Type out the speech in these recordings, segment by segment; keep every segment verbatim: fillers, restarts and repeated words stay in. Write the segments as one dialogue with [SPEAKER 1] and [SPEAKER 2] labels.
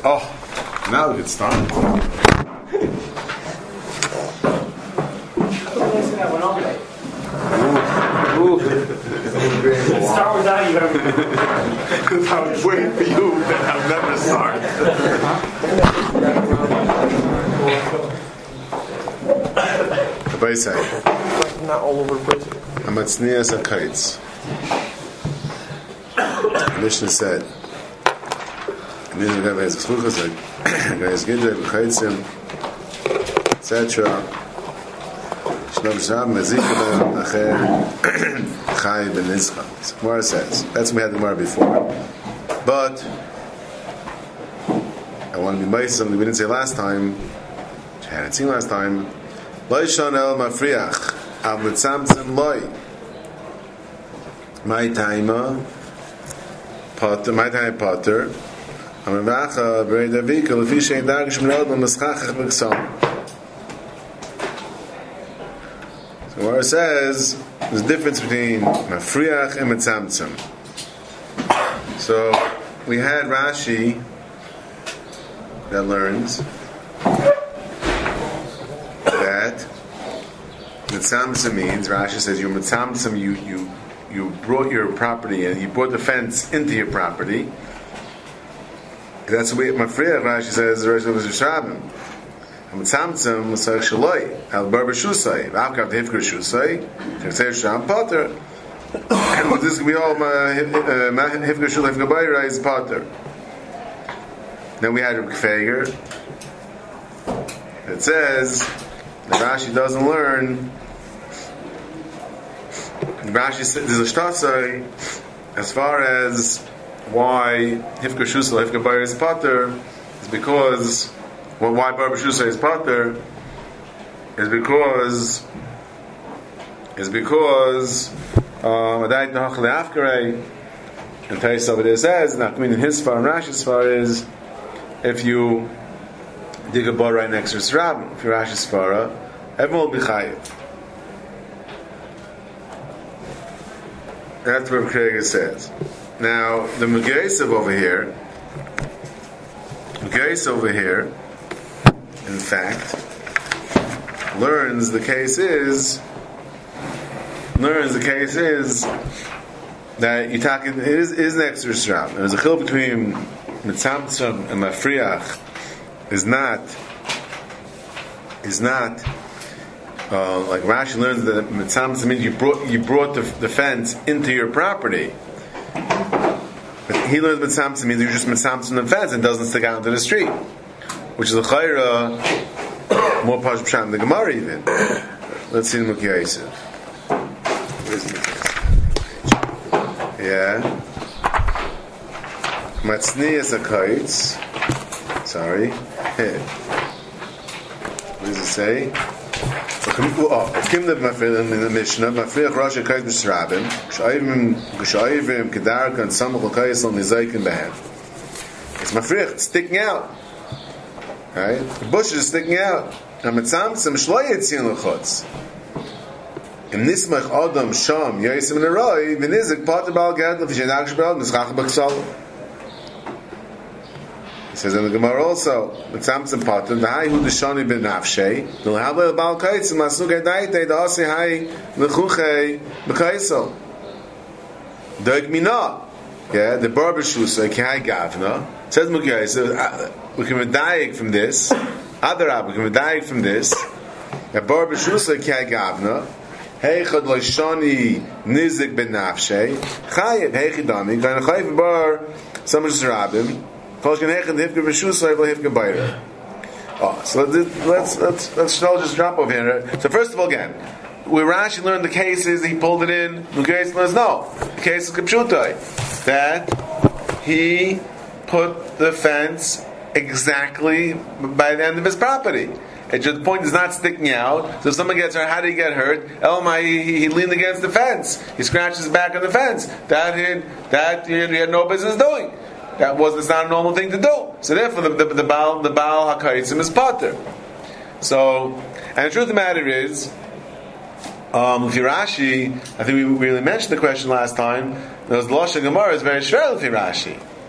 [SPEAKER 1] Oh, now we can start. Ooh.
[SPEAKER 2] Start without you.
[SPEAKER 1] Because I was waiting for you, then I'll never start. The Bayside.
[SPEAKER 3] Not all over the place.
[SPEAKER 1] Amatznias HaKaitz. The Mishnah said, et cetera. So Gemara says, that's what we had the Gemara before. But I want to be nice, something we didn't say last time, which I hadn't seen last time. Loishon el mafriach al mitzamtzim loy. My taima potter, my taima potter. Amavacha b'rei davika lefi shein dargish m'nod l'maschachach b'ksam. So where it says there's a difference between mafriach and mitzamtzim. So we had Rashi that learns that mitzamtzim means, Rashi says you mitzamtzim, you you you brought your property and you brought the fence into your property. That's the way mafriach, Rashi says, the rest of the Shabbat. Mitzamtzim l'sayich shaloi al bar b'shusay v'avkav t'hifker shusay t'chseir sham potter, and this can be all hifker shulay hifker bayra is potter. Then we had Reb Kfeger. It says the Rashi doesn't learn. The Rashi says there's a shtasai as far as why hifker shusay hifker bayra is potter is because. Well, why Bar B'Shusay is potter is because is because Adayit Nahach Le'afkarei, and Tais over there says, not coming in his far and Rashi's far is if you dig a bar right next to his rabbin, if you're Rashi's far, everyone will be chayiv. That's what Krieger says. Now the Megeisav over here, Megeisav over here. In fact, learns the case is learns the case is that you talk it is is an extra strap. There's a chil between mitzamtzum and mafriach is not is not uh, like Rashi learns that mitzamtzum means you brought you brought the, the fence into your property. But he learns mitzamtzum means you just mitzamtzum the fence and doesn't stick out into the street. Which is a chayra more pash pshat than the Gemara even. Let's see the Mukhi Yosef. Yeah. Matznias HaKaitz. Sorry. What does it say? Oh, Kim the Mafriach in the Mishnah. Mafriach Rosh HaKaitz B'Shrabim. K'shayivim K'shayivim Kedarka and Samach HaKaitz on Nizaykin Behem. It's Mafriach sticking out. Right? The bush is sticking out. And mitzamtzim shlo yitzin l'chutz. Im nismach adam sham yosim neroi v'nizik pater bal gad l'fishenag shbel mischach b'ksal. He says in the Gemara also, mitzamtzim pater v'hai hu d'shani b'nafshei v'l'havle bal kaitzim asug edaitei da'asi hai l'chuchei b'kaisel. Doik mina. Yeah, the barber shusay k'hai gavna. Says Mukhi, so we can medayik from this. Adarab, we can medayik from this. A bar b'shusay k'hai gavna. Heichad loishani nizik ben nafshay. Chayiv heichidami. Gayin chayiv bar samash rabim. Kol shkan heichad hifka b'shusay v'lo hifka bayra. Oh, so let's let's let's just drop over here. So first of all, again, where Rashi learned the cases, he pulled it in. Mukhi learns no. The case is kapshutai that he put the fence exactly by the end of his property. It just, the point is not sticking out. So if someone gets hurt, how did he get hurt? Elamai, he, he leaned against the fence. He scratched his back on the fence. That he, that he had no business doing. That was it's not a normal thing to do. So therefore, the the, the Baal the Baal HaKaitzim is potter. So, and the truth of the matter is, um, Rashi, I think we really mentioned the question last time. There was Lashon Gemara is very shver Rashi.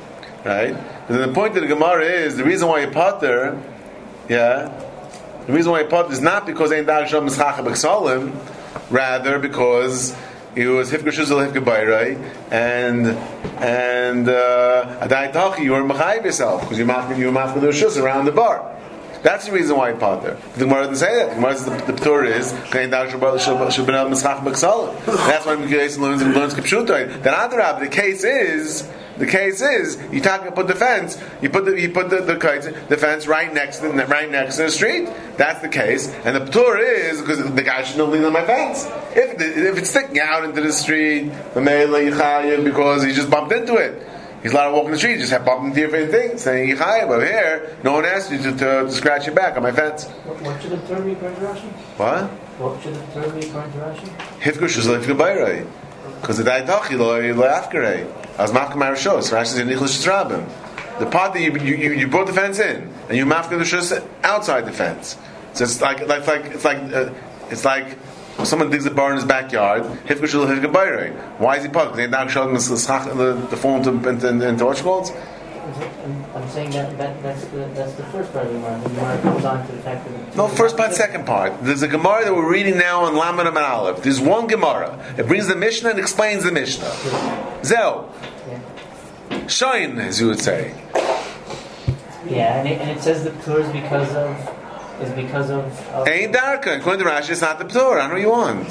[SPEAKER 1] right? And the point of the Gemara is the reason why you potter, yeah, the reason why you potter is not because ein dag shom mischacha b'ksalim, rather because it was hifka shuzal hifka bayrai, and and adai tachi you were mechayiv yourself because you mafka you mafka the shus around the bar. That's the reason why you potter. The Gemara doesn't say that. The Gemara says the, the Torah is ein dag shom mischacha b'ksalim. That's why Mikhail learns and learns kipshutai. Then Adarab, the case is. The case is you talk put the fence, you put the you put the the, the fence right next to the, right next to the street. That's the case, and the p'tur is because the guy shouldn't lean on my fence. If the, if it's sticking out into the street, the meila yichayev because he just bumped into it. He's allowed to walk in the street, just have bumped into your favorite thing, saying yichayev. But here, no one asked you to, to, to scratch your back on my fence.
[SPEAKER 2] What, what should the p'tur be according to Rashi?
[SPEAKER 1] What?
[SPEAKER 2] What should the p'tur be according to Rashi?
[SPEAKER 1] Hifka shuzal hifka bayrai. Because the daitachi lo lo afkarei. As mafka marashos, Rashi says nichlas shrabim. The part that you, you you brought the fence in and you mafka the shus outside the fence. So it's like like like it's like uh, it's like someone digs a bar in his backyard. Hifka shul hifka bayrei. Why is he part? Because they now showed the the form to into, into what's called.
[SPEAKER 2] I'm saying that, that that's the that's the first part of the Gemara. The Gemara comes on to the fact that
[SPEAKER 1] no first part, second part. There's a Gemara that we're reading now on Lamed and Aleph. There's one Gemara. It brings the Mishnah and explains the Mishnah. Zeo. Shine, as you would say.
[SPEAKER 2] Yeah, and it, and it says the p'tur is because of is because of. of
[SPEAKER 1] Ain't darka. According to Rashi, it's not the p'tur. I know what you want.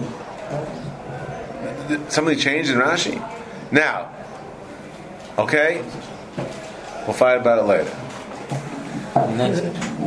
[SPEAKER 2] Hmm.
[SPEAKER 1] Somebody changed in Rashi. Now, okay, we'll fight about it later.
[SPEAKER 2] Next.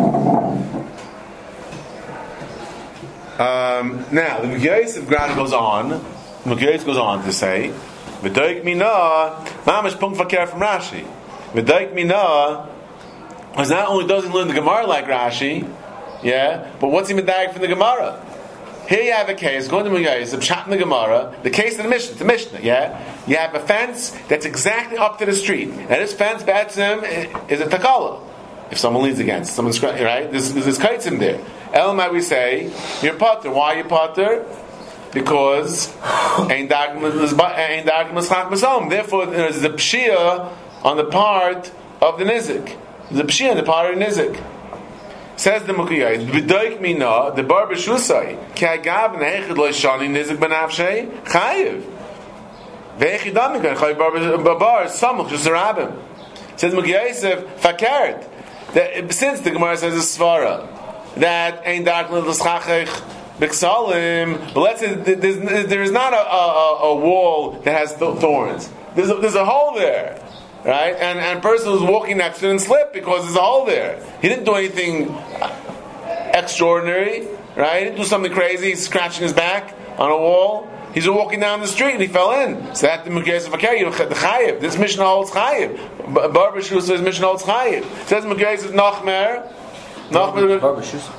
[SPEAKER 1] Um, now, the Megillah of Grad goes on. The Megillah goes on to say. V'daik mina, mamish punkt fakir from Rashi. V'daik mina, because not only does he learn the Gemara like Rashi, yeah, but what's he medayik from the Gemara? Here you have a case, going to Megillah, the pshat in the Gemara, the case of the Mishnah, the Mishnah, yeah? You have a fence that's exactly up to the street. And this fence, Batsim, is a takala. If someone leans against, someone's, right? There's, there's this kites in there. Elamai we say, you're potter. Why are you potter? Because ein dag mischach b'salm. Therefore, there's a pshia on the part of the nizik. There's a pshia on the part of the nizik. Says the Mukiyai, v'doik mina the bar b'shusai ki agav nehechid lo shani nizik b'nafshei chayiv v'echidam mikon chayiv bar bar samuch shusarabim. Says Mukiyai fakert that since the Gemara says a svara that ein dag mischach B'ksalim, but let's say there's, there's not a, a, a wall that has thorns. There's a, there's a hole there, right? And and a person who's walking next to it and slip because there's a hole there. He didn't do anything extraordinary, right? He didn't do something crazy, he's scratching his back on a wall. He's walking down the street and he fell in. So that the Mukiyas of Akari, the Chayiv. This Mishnah holds Chayiv. Barber Shus says Mishnah holds Chayiv. It says Mukiyas of Nachmer. Nachmer.
[SPEAKER 4] Barber Shus.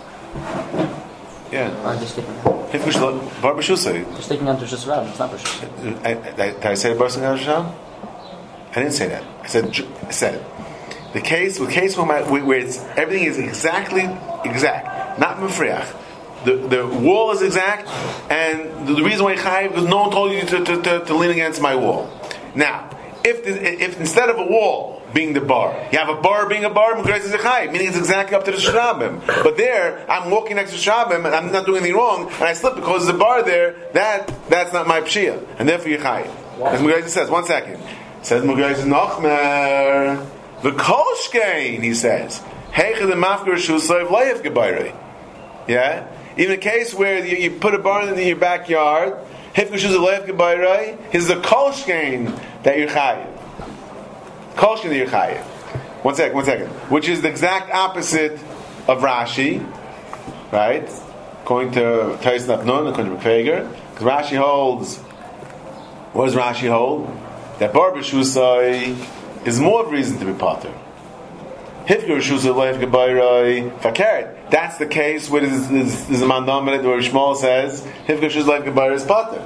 [SPEAKER 1] Yeah.
[SPEAKER 4] I'm just taking
[SPEAKER 1] Barber Shusay.
[SPEAKER 4] Just taking under Shus Rab. It's not Barber
[SPEAKER 1] I, I, did I say Barber Shusay? I didn't say that. I said I said the case the case where, my, where it's, everything is exactly exact, not mefriach. The the wall is exact, and the, the reason why chayiv because no one told you to, to, to, to lean against my wall. Now, if the, if instead of a wall being the bar, you have a bar being a bar, meaning it's exactly up to the shrabim. But there, I'm walking next to shrabim and I'm not doing anything wrong, and I slip because there's a bar there. That that's not my pshia, and therefore you're chayiv. As Mugayz says, one second. Says Mugayz Nachmer the Kolshkein. He says, Heicha the Mafker Shusayv Layef Gebayrei. Yeah, even a case where you, you put a barn in your backyard, Hifka Shusayv Layef Gebayrei. Here's the Kolshkein that you're chayiv. Kolshkein that you're chayiv. One second, one second. Which is the exact opposite of Rashi, right? According to Tais Napnun, according to Befeger, because Rashi holds. What does Rashi hold? That bar b'shusai is more of a reason to be potter. Hifker b'shusai leif gebayrai fakert. That's the case where there's, there's, there's a mandominate where Shmuel says Hifker b'shusai leif gebayrai is potter.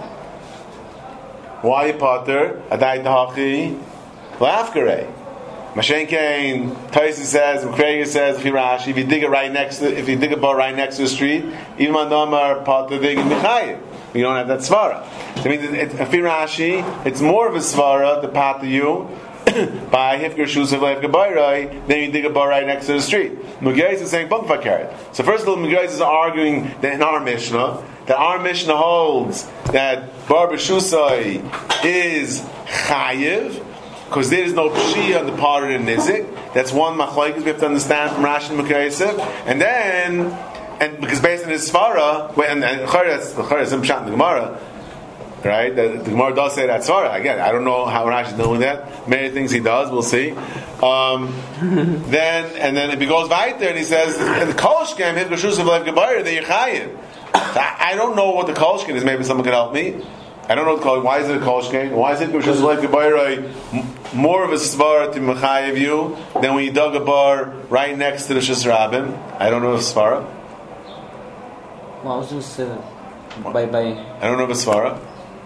[SPEAKER 1] Why you potter? Adai tahachi la'afkarei. Mashenkein Tyson says, McCrager says, if you Rashi, if you dig it right next to, if you dig a bar right next to the street, even mandomar potter dig in Michayim. You don't have that svara. I mean, it, it, Rashi, it's more of a svara to pater you by Hifker Shus of Leif Gabayrai, then you dig a bar right next to the street. Mugais is saying Bunk Fakert. So first of all, Mugais is arguing that in our Mishnah, that our Mishnah holds that Bar B'Shusai is Chayiv, because there is no Pshia on the part of the Nizik. That's one machlokes we have to understand from Rashi and Mukaysev. And then, and because based on his Svara, and and Chayyim is in Pshat in the Gemara, right? The, the Gemara does say that Svara. Again, I don't know how Rashi is doing that. Many things he does, we'll see. Um, then, and then if he goes weiter and he says, the Kolshkem, Hit Gashus of Lev Gebayr, the Yechayim. I don't know what the Kolshkem is. Maybe someone can help me. I don't know what the Kolshkem. Why is it a Kolshkem? Why is it Gashus of Lev Gebayr more of a Svara to Mechayev you than when you dug a bar right next to the Shus Rabim? I don't know if Svara.
[SPEAKER 4] Well, I was just uh, by by.
[SPEAKER 1] I don't know if it's Svara.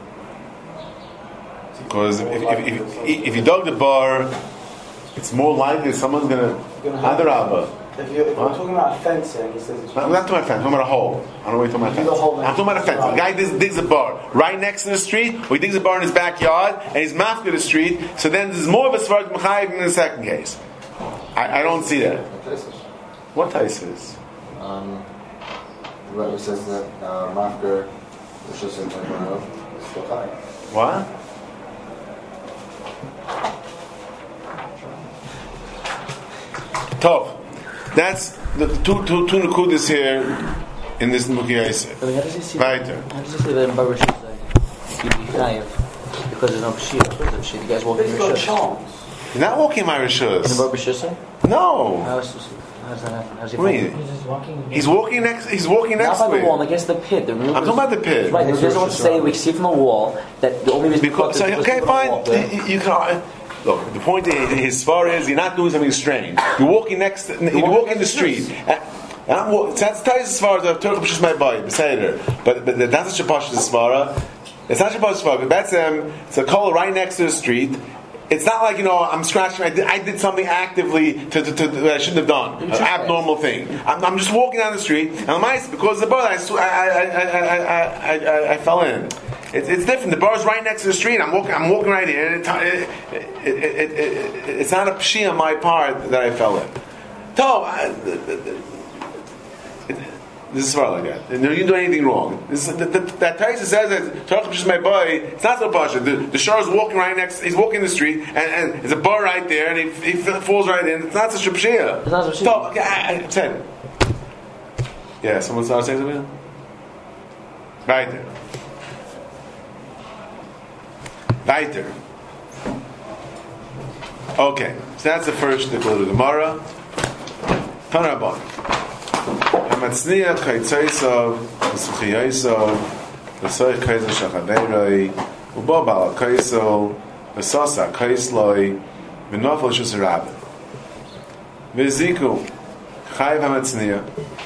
[SPEAKER 1] Because if, if, if, if, if you dug the bar, it's more likely someone's going to Adarabba.
[SPEAKER 5] If you're, if huh? you're talking about a fence here, he says it's
[SPEAKER 1] I'm not talking about a fence, I'm talking about a hole. I don't know what you're talking about a fence. I'm talking about a fence. The guy digs, digs a bar right next to the street, or he digs a bar in his backyard, and he's mafka the street, so then there's more of a Svarat Mechayiv in the second case. I, I don't see that. What Taisus?
[SPEAKER 6] Um, the Rebbe says that uh, mafka, which is in Taiwan, is still high.
[SPEAKER 1] What? Tov. That's the two two two nekudas here in this Mukiyaseh.
[SPEAKER 4] I mean, how does he see?
[SPEAKER 1] Weiter.
[SPEAKER 4] How does he see that in Bar B'Shusai you'd be chayiv because there's no pshia? Because of shit, you guys walking in Rishus.
[SPEAKER 1] You're not walking my Rishus.
[SPEAKER 4] In Bar B'Shusai?
[SPEAKER 1] No.
[SPEAKER 4] How is this? How does that happen? How's he?
[SPEAKER 1] Wait.
[SPEAKER 2] He's just walking.
[SPEAKER 1] He's walking next. He's walking next
[SPEAKER 4] Not by
[SPEAKER 1] to
[SPEAKER 4] the wall,
[SPEAKER 1] it.
[SPEAKER 4] against the pit. The room
[SPEAKER 1] I'm talking about the pit.
[SPEAKER 4] Right. There's just what to say. We see from the wall that the only reason
[SPEAKER 1] Because, so, okay, fine. You, you can. Look, the point is, his far is you're not doing something strange. You're walking next. To, you're, you're walking the street. And I'm walking. That's as far as the Turkish Pashas my boy, Beseder. But but that's a Pashas Svara. It's not a Pashas Svara. But that's um. It's a call right next to the street. It's not like, you know, I'm scratching. I did, I did something actively to, to, to, that I shouldn't have done. An abnormal thing. I'm, I'm just walking down the street, and I'm nice because the bar I I I I I, I, I fell in. It's, it's different. The bar's right next to the street. I'm walking. I'm walking right here, and it, it, it, it, it, it's not a pshi on my part that I fell in. So, I, it, this is far like that. And you didn't do anything wrong. This, the, the, that Taisa says that Torah is my boy. It's not so pasha. The, the shah is walking right next. He's walking the street, and, and there's a bar right there, and he, he falls right in. It's not such a pshia.
[SPEAKER 4] It's not such a
[SPEAKER 1] so, okay, I, I said. Yeah, someone started saying something. Right there. Weiter. Okay, so that's the first shtickle of the Gemara. Tanarabon. Hamatzniya kaitzaisav, v'suchiyasav, v'soich kaiza shachadeiroi, ubo bala kaisel, v'sasa kaisloi, v'nofel shusarabin. V'ziku, chayv hamatzniya.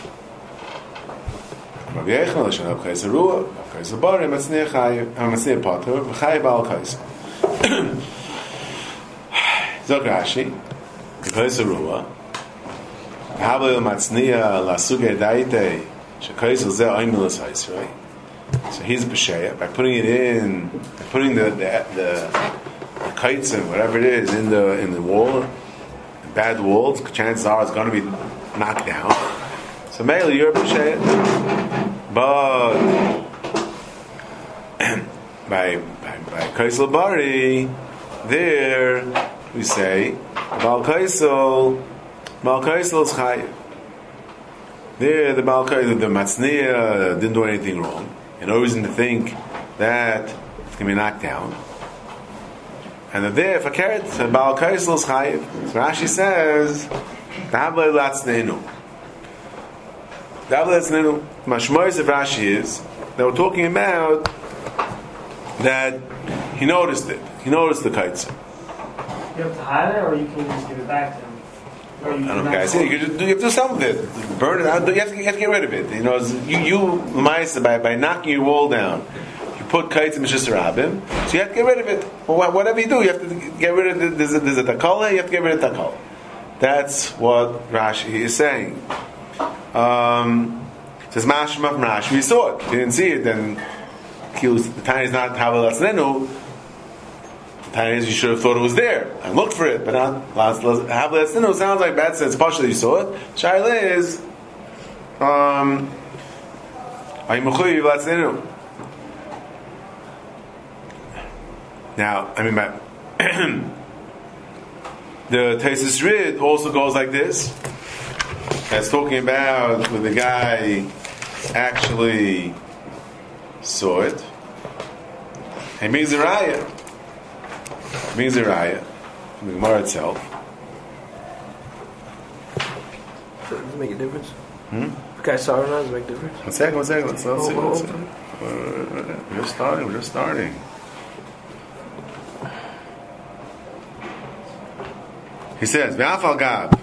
[SPEAKER 1] Rav Yechon l'shanav kaisa ruah, kaisa bari, hamatzniya chayv, hamatzniya pater, v'chayv bala kaisa. Zog Rashi, kaisa ruah, Havil matzniya la suge daite shekaisel ze oimilas haisrei. So he's b'sheya by putting it in, by putting the the the, the kites and whatever it is in the in the wall, the bad walls. Chances are it's going to be knocked down. So mainly you're b'sheya, but by by by kaisel bari there we say bal kaisel. Malkaisel is chayiv. There, the Malkaisel, the Matzniya didn't do anything wrong. And no reason to think that it's going to be knocked down. And there, if a carrot, the Malkaisel is chayiv. So Rashi says, Davle Latznenu. Davle Latznenu. Mashmois of Rashi is, they were talking about that he noticed it. He noticed the kites.
[SPEAKER 2] You have to hide it, or you can just give it back to him.
[SPEAKER 1] I don't care. I see, you, just, you have to do something with it. Burn it out. You have to, you have to get rid of it. You know, you, you by, by knocking your wall down, you put kites in Mishus Rabim, so you have to get rid of it. Well, whatever you do, you have to get rid of it. There's a, there's a takala, you have to get rid of takala. That's what Rashi is saying. Um, it says Mashma from Rashi. We saw it. If you didn't see it, then the time is not Havel Atzlenu. Times you should have thought it was there and looked for it, but not Havletzinu sounds like bad sense. Partially you saw it. Shaila is um are you mechuyev Letzinu? Now, I mean by the Taisus Rid also goes like this. That's talking about when the guy actually saw it. It means a raya. It means a raya. From the Gemara itself.
[SPEAKER 3] Does it make a difference?
[SPEAKER 1] Hmm?
[SPEAKER 3] The guy saw it or not, does it make a difference?
[SPEAKER 1] One second, one second. Let's, let's see. Let's see. We're just starting. We're just starting. He says, "V'afal gab,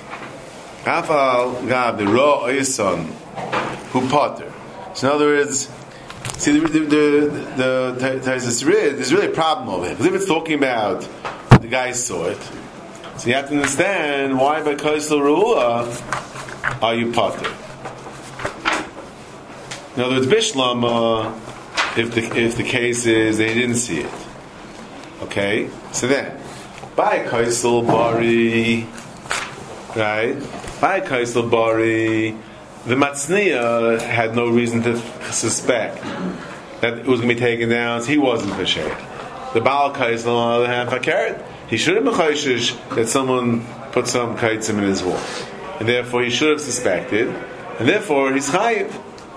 [SPEAKER 1] afal gab the ro oison who potter." So in other words, see the the the, the Taisus Rid. There's really a problem over here because if it's talking about the guy saw it, so you have to understand why by kaisel ruah are you potter. In other words, bishlam uh, if the if the case is they didn't see it. Okay, so then. By Kaisel Bari, right? By Kaisel Bari, the Matzniya had no reason to suspect that it was going to be taken down. So he wasn't Pesher. The Baal Kaisel, on the other hand, Fakert, he should have been Chayshish that someone put some kaitzim in his wall. And therefore he should have suspected. And therefore he's Chayiv.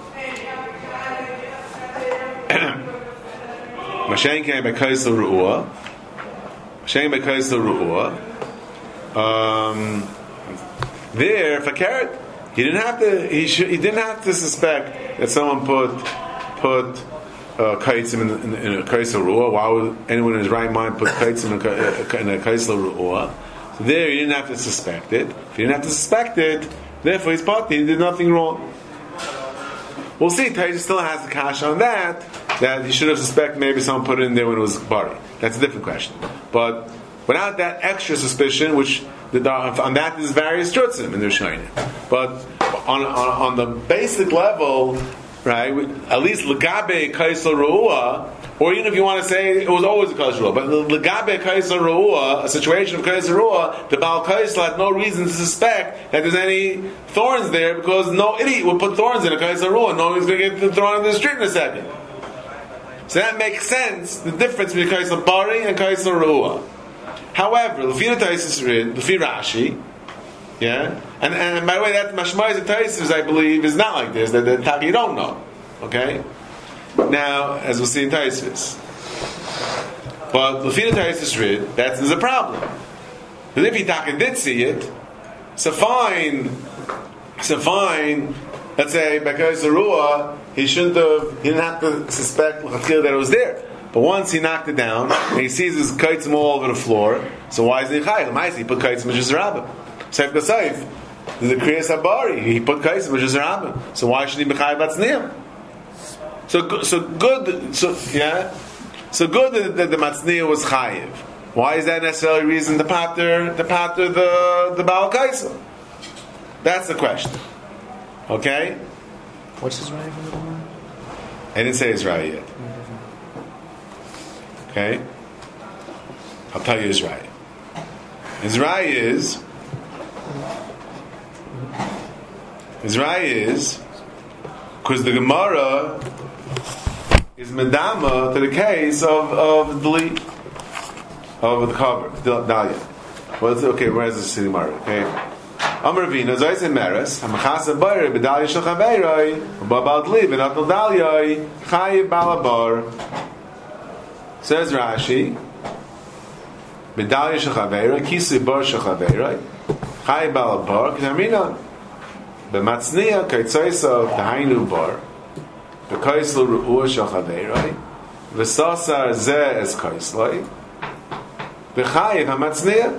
[SPEAKER 1] Mashen came by Kaisel Ru'ah. Shame because of ru'ah. Um, there, for carrot, he didn't have to. He should, He didn't have to suspect that someone put put uh, kaitzim in, in, in a kaisel ru'ah. Why would anyone in his right mind put kaitzim in a, in a kaisel ru'ah? So there, he didn't have to suspect it. If he didn't have to suspect it, therefore he's party. He did nothing wrong. We'll see. Taisa still has the cash on that. That he should have suspected maybe someone put it in there when it was bari. That's a different question. But without that extra suspicion, which the, on that there's various trutzim in the Rishonim. But on, on on the basic level, right? At least legabe kaisel ru'ah, or even if you want to say it was always a kaisel ru'ah, but legabe kaisel ru'ah, a situation of kaisel ru'ah, the Baal Kaisel had no reason to suspect that there's any thorns there because no idiot would put thorns in a kaisel ru'ah. No one's going to get thrown in the street in a second. So that makes sense, the difference between Kaisel Bari and Kaisel Ru'ah. However, Lefina Taisus Rid, Lefi Rashi, yeah, and, and by the way, that Mashmai's of Taisus, I believe, is not like this, that the Taki you don't know. Okay? Now, as we'll see in Taisus. But Lefina Taisus Rid, that's there's a problem. But if Taka did see it, so fine, so fine, let's say, because the Ru'ah, he shouldn't have, he didn't have to suspect that it was there. But once he knocked it down, and he sees his kaitzim all over the floor, so why is he chayiv? He put kaitzim in just rabbim. Seif b'seif, there's a kriyas habari, he put kaitzim in just rabbim. So why should he be chayiv batzniim? So, so good, so, yeah? So good that, that the matzniya was chayiv. Why is that necessarily reason to pater, to pater the, the Baal Kaisel? That's the question. Okay?
[SPEAKER 4] What's his right from the Gemara?
[SPEAKER 1] I didn't say his right yet. Okay? I'll tell you his right. His right is his right is because the Gemara is medama to the case of of the lead of the cover, Dalia. Well, okay, where's the Gemara? Okay. Amar Vina, Zoyz and Meres, Hamachasa Bayre, Bedalia Shachaveiroi, Babal Dli, Benatal Dalioi, Chayiv Balabar. Says Rashi, Bedalia Shachaveiroi, Kisi Bar Shachaveiroi, Chayiv Balabar, Ktamina, Bematzniya, Kaitzoiso, Tahainu Bar, Bekaislu Ru'ur Shachaveiroi, Vesasar Zeh Es Kaisloi, Bechayiv Hamatzniya.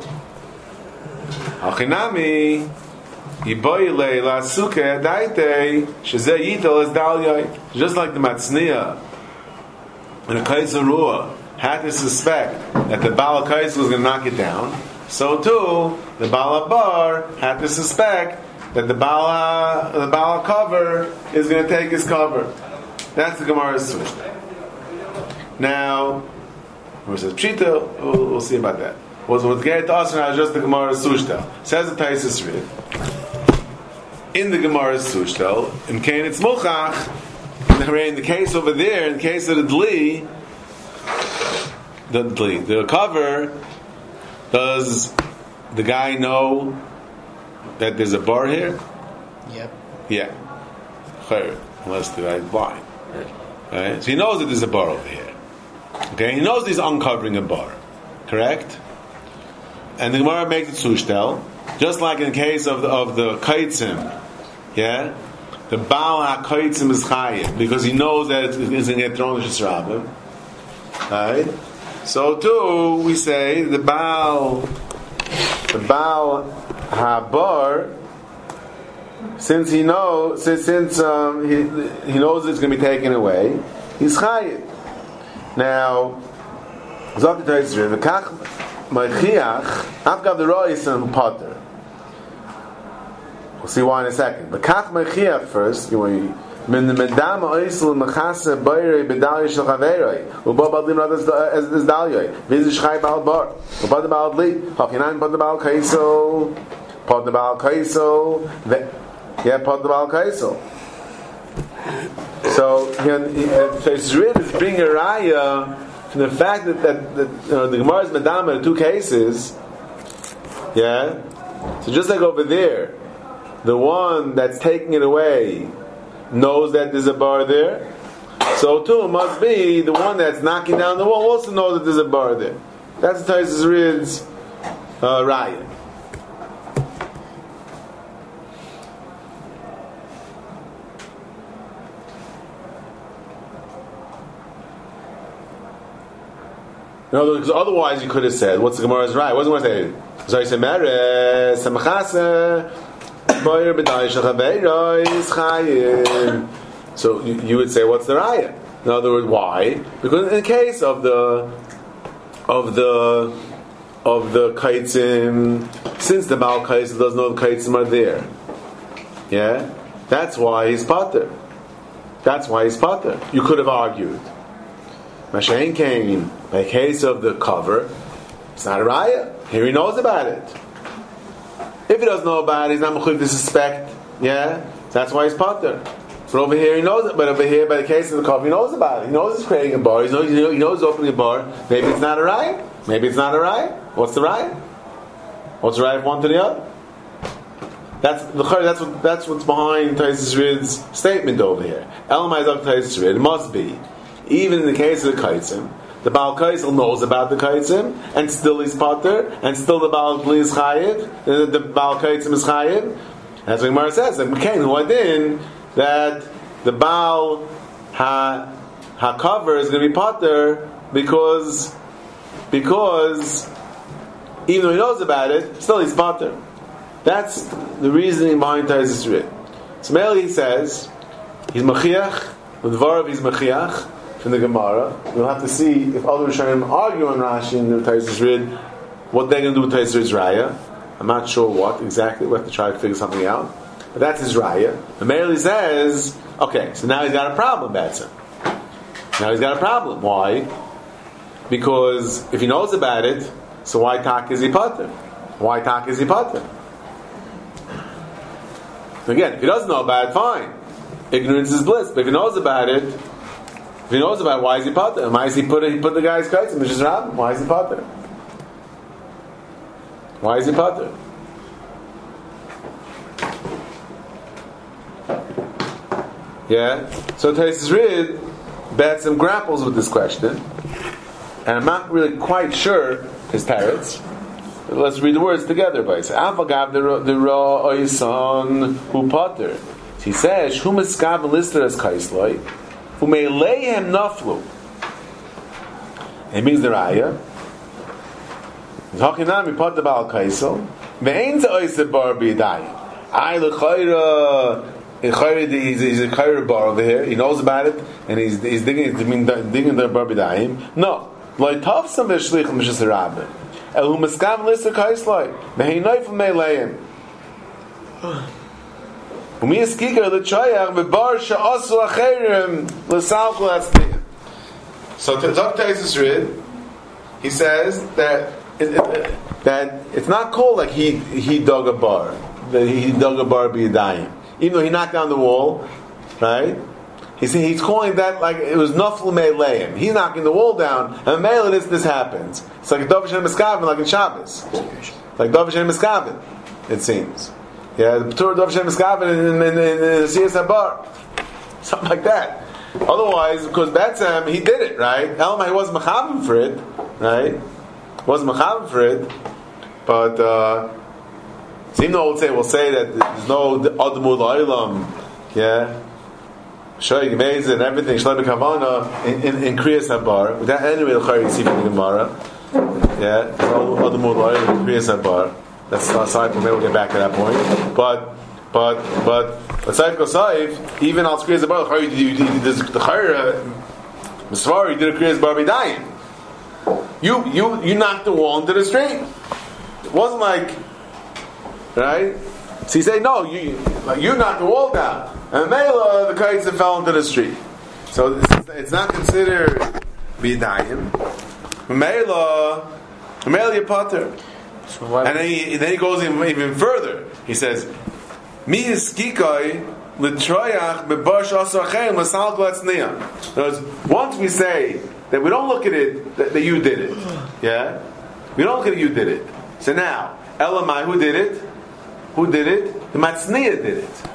[SPEAKER 1] Achinami yiboyle la suke daite sheze yidol is dalyai. Just like the matzniya and a kaisel ruah had to suspect that the Baal Kaisel was going to knock it down, so too the Baal Bar had to suspect that the Baal the Baal cover is going to take his cover. That's the Gemara's switch. Now, Gemara says Pshita. We'll, we'll see about that. Was with get to us now just the Gemara's Sushtel. Says the Taisus Rid. In the Gemara's Sushtel, in Kain it's Muchach. In the case over there, in the case of the Dli, the Dli, the cover, does the guy know that there's a bar here?
[SPEAKER 2] Yep.
[SPEAKER 1] Yeah. Unless the guy's blind. Right? So he knows that there's a bar over here. Okay? He knows he's uncovering a bar. Correct? And the Gemara makes it Sushtel, just like in the case of the, of the Kaitzim. Yeah? The Baal HaKaitzim is Chayiv, because he knows that it's going to get thrown to Shesrabim. Right? So too, we say the Baal, the Baal HaBar, since he knows, since, since um, he he knows it's going to be taken away, he's Chayiv. Now, Zok T'Yisrael, V'kach Ma'chiach, Afgav the Ro'isam Potter. We'll see why in a second. But Kach Mechiach first, you know, Min the Medam Oisel Mechase Bayre Bedali Shel Chaveroi, Ubo Badim Rad as as Dalyoi, Viz Shchai Baal Bar, Ubo the Baal Li, Hakinan Pod the Baal Kaiso, Pod the Baal Kaiso, yeah, Pod the Baal Kaiso. So, Taisus is bringing a raya from the fact that, that, that you know, the Gemara's Medam in two cases, yeah. So just like over there, the one that's taking it away knows that there's a bar there. So too, it must be the one that's knocking down the wall also knows that there's a bar there. That's the Taisus Rid's uh, raya. In other words, because otherwise you could have said, what's the Gemara's raya? What's the Gemara say? So he said, Meres, Samachase, so you, you would say, what's the raya? In other words, why? Because in the case of the of the of the kaitzim, since the Baal Kaitzim doesn't know the kaitzim are there, yeah, that's why he's pater. That's why he's pater. You could have argued. Mashain came by case of the cover. It's not a raya. Here he knows about it. If he doesn't know about it, he's not mechuyev to suspect. Yeah, that's why he's pater. But over here he knows it. But over here, by the case of the cover, he knows about it. He knows he's creating a bar. He knows, he knows he's opening a bar. Maybe it's not a raya. Maybe it's not a raya. What's the raya? What's the raya of one to the other? That's the that's what that's what's behind Taisus Rid's statement over here. Elamai of Taisus Rid. It must be, even in the case of the kaitzim, the Baal Kaisel knows about the Kaitzim, and still he's Potter, and still the Baal Kli is Chayiv, the, the Baal Kaitzim is Chayiv. That's what Gemara says. And McCain, who had in that the Baal ha HaKover is going to be Potter because because even though he knows about it, still he's Potter. That's the reasoning behind Taisus Rid. So Meli says he's Machiach, with Varav he's Machiach. In the Gemara, we'll have to see if other Rishonim argue on Rashi and the Taisus Rid, what they're going to do with Taisus Rid's raya. I'm not sure what exactly. We'll have to try to figure something out. But that's his raya. The Meili says, okay, so now he's got a problem, Batson. Now he's got a problem. Why? Because if he knows about it, so why tak is he pater? Why tak is he pater? Again, if he doesn't know about it, fine. Ignorance is bliss. But if he knows about it, If he knows about it, why is he pater? Why is he put he put the guy's kites in Mishras Rabbim? Why is he pater? Why is he pater? Yeah. So Taisus Rid Batsim grapples with this question, and I'm not really quite sure his parrots. Let's read the words together. By Afagav the Ra Oisan who pater. He says Who miskav lister as kaisloi. Who may lay him naflu. It means the raya. Hakinami put the Baal Kaisel. Ve'ein to oiser bar b'yadai. I l'chayra. He's a chayra bar over here. He knows about it, and he's he's digging digging the bar b'yadayim. No. Lo tafsam v'shlichim mishas rabbe. El hu miskam lister kaisloi. Ve'ein noifel may lay him. So to talk Taisus Rid, he says that it, it, that it's not called like he he dug a bar, that he dug a bar b'yadayim, even though he knocked down the wall, right? He's he's calling that like it was naflu me'aleim. He's knocking the wall down, and me'ale this this happens. It's like a David Shem Miskavin, like in Shabbos, like David Shem Miskavin. It seems, yeah, the Torah David Shem Miskavin in in the Siyas Habar, something like that. Otherwise, because Betzem, he did it, right? Elma, he wasn't mechavim for it, right? Wasn't mechavim for it, but uh, so even though we'll say, we'll say that there's no admul la'ilam, yeah, shoy gemeiz and everything, shlem kavana in in, in kriyas habar. That anyway, the chari you see from the Gemara, yeah, no admul la'ilam in kriyas habar. That's aside from maybe we'll get back to that point, but. But but but Saif Kosaif, even al Kriyas Bar, the Chayr Misvar, you did a Kriyas Bar B'dayim. You you you knocked the wall into the street. It wasn't like, right? So you say no, you like you knocked the wall down, and Mela the kites that fell into the street. So it's, it's not considered B'dayim. Mela Mela Yapater. And then he, then he goes even, even further. He says. Mi iskikai l'troyach bebash asarchein l'sal glatzniya. Once we say that we don't look at it that, that you did it, yeah, we don't look at it you did it. So now, Elamai, who did it? Who did it? The Matzniya did it.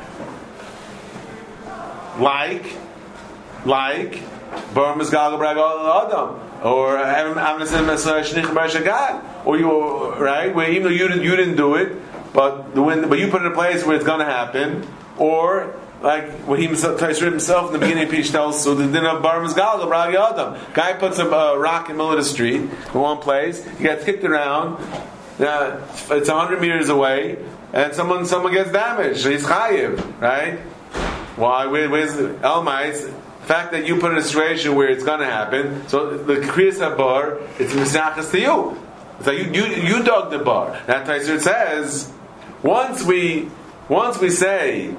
[SPEAKER 1] Like, like Bar Mizgal Braga Adam, or Amnesim Shnich Bar Shagad, or you right where even though you didn't you didn't do it. But the wind, but you put it in a place where it's going to happen, or like what he himself, himself in the beginning of Pish tells, so the din of Bar Mizgal, the Bragi Adam. Guy puts a uh, rock in the middle of the street in one place, he gets kicked around, uh, it's a hundred meters away, and someone someone gets damaged. So he's chayiv, right? Why? Where, where's the Elmais? The fact that you put it in a situation where it's going to happen, so the Kriyas Habar, it's misachas to you. It's like you you you dug the bar. That Taisir says. Once we, once we say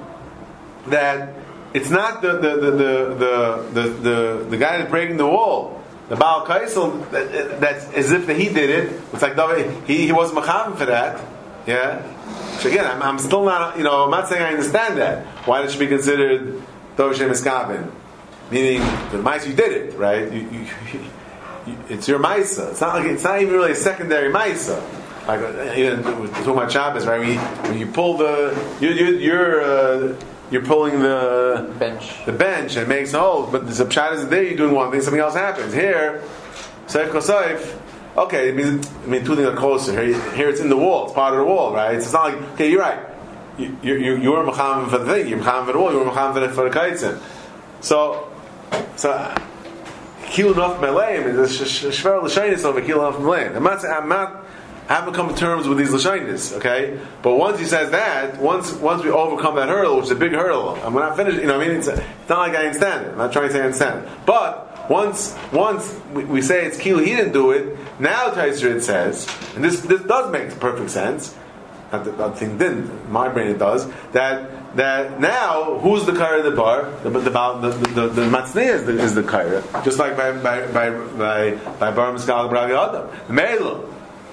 [SPEAKER 1] that it's not the the the the the, the, the guy that's breaking the wall, the Baal Kaisel, that, that's as if he did it. It's like he he wasn't mechavim for that. Yeah. So again, I'm, I'm still not, you know, I'm not saying I understand that. Why it should be considered Dov Shem Eskabin, meaning the mice you did it, right? You, you, you, it's your Maisa. It's not like it's not even really a secondary Maisa. Like even talking about Shabbos, right? When you, when you pull the, you, you, you're uh, you're pulling the
[SPEAKER 4] bench,
[SPEAKER 1] the bench, and it makes holes. But the pshat is there. You're doing one thing, something else happens. Here, Seif Kosayif. Okay, it means I mean two things are closer. Here, here it's in the wall. It's part of the wall, right? It's not like okay, you're right. You you you, you were mechamim for the thing. You're mechamim for the wall. You were mechamim for the, for the kaitzin. So so. Kil enough melayim is a shver l'shaynis over kil enough melayim. I'm not. I'm not. I haven't come to terms with these l'shaynis, okay? But once he says that, once once we overcome that hurdle, which is a big hurdle, and we're not finished, you know what I mean? It's, it's not like I understand it. I'm not trying to say I understand it. But once once we, we say it's kilo, he didn't do it, now Taisir it says, and this this does make perfect sense, not that the thing didn't, in my brain it does, that that now, who's the kaira of the bar? The the the the, the, the matzniya is the, is the kaira. Just like by by by by, by Bar Miskal Bragi Adam. The Meila.